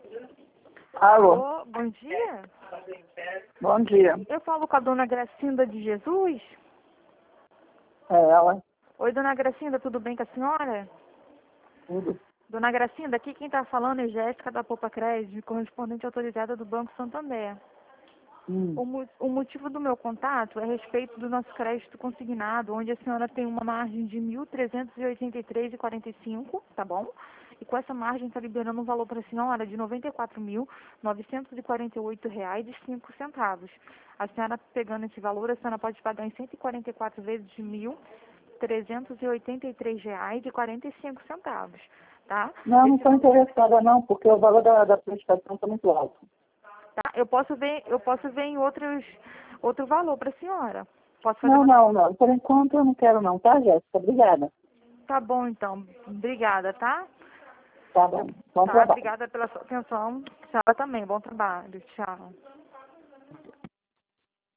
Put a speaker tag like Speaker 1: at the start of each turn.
Speaker 1: Alô,
Speaker 2: Alô, bom dia.
Speaker 1: bom dia.
Speaker 2: Eu falo com a dona Gracinda de Jesus.
Speaker 1: É ela,
Speaker 2: Oi, dona Gracinda, tudo bem com a senhora?
Speaker 1: tudo.
Speaker 2: Dona Gracinda, aqui quem está falando é Jéssica da Poupa Crédito, correspondente autorizada do Banco Santander. O motivo do meu contato é a respeito do nosso crédito consignado, onde a senhora tem uma margem de R$ 1.383,45, tá bom? E com essa margem está liberando um valor para a senhora de R$ 94.948,05. A senhora pegando esse valor, a senhora pode pagar em 144 vezes de R$ 1.383,45, tá?
Speaker 1: Não, não estou interessada não, porque o valor da prestação está muito alto.
Speaker 2: Tá? Eu posso ver em outro valor para a senhora. Posso fazer
Speaker 1: Não,
Speaker 2: uma...
Speaker 1: não, não. Por enquanto eu não quero não, tá, Jéssica? Obrigada.
Speaker 2: Tá bom, então. Obrigada, tá?
Speaker 1: Tá bom. Bom
Speaker 2: Tá,
Speaker 1: trabalho.
Speaker 2: obrigada pela sua atenção. A senhora também. Bom trabalho. Tchau.